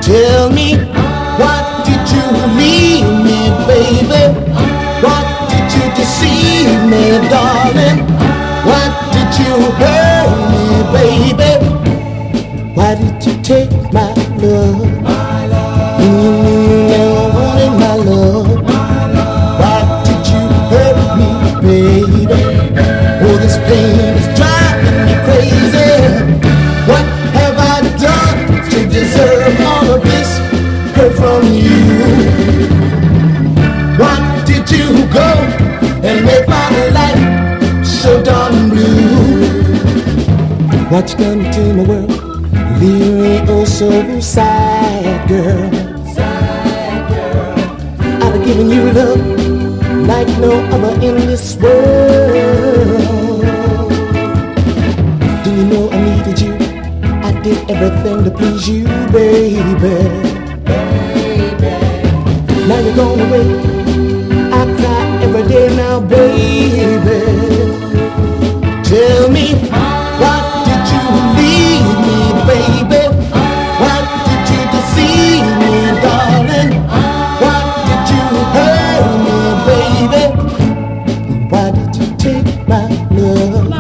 Tell me, why did you leave me, baby? Why did you deceive me, darling? Why did you hurt me, baby? Why did you take my love? You never wanted my love. Why did you hurt me, baby? Oh, this pain is driving me crazy. What have I done to deserve all of this hurt from you? Why did you go and make my life so darn blue? What you gonna do, my world? Leave me oh so sad, girl. I've given you love like no other in this world. Do you know I needed you? I did everything to please you, baby. Now you're gone away. I cry every day now, baby. Tell me, why did you leave me, baby? Why did you deceive me, darling? Why did you hurt me, baby? Why did you take my love?